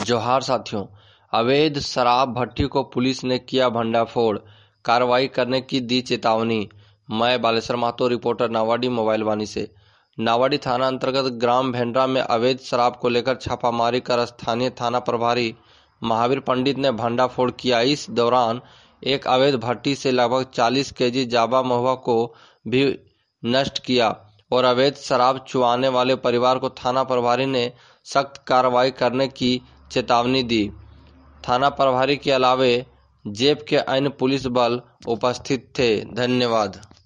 जोहार साथियों। अवैध शराब भट्टी को पुलिस ने किया भंडाफोड़, कार्रवाई करने की दी चेतावनी। मैं बालेश्वर महतो, रिपोर्टर नावाडी मोबाइल वाणी से। नावाडी थाना अंतर्गत ग्राम भेंडरा में अवैध शराब को लेकर छापामारी कर स्थानीय थाना प्रभारी महावीर पंडित ने भंडाफोड़ किया। इस दौरान एक अवैध भट्टी से लगभग 40 केजी जावा महुआ को भी नष्ट किया और अवैध शराब चुराने वाले परिवार को थाना प्रभारी ने सख्त कार्रवाई करने की चेतावनी दी। थाना प्रभारी के अलावे जेप के अन्य पुलिस बल उपस्थित थे। धन्यवाद।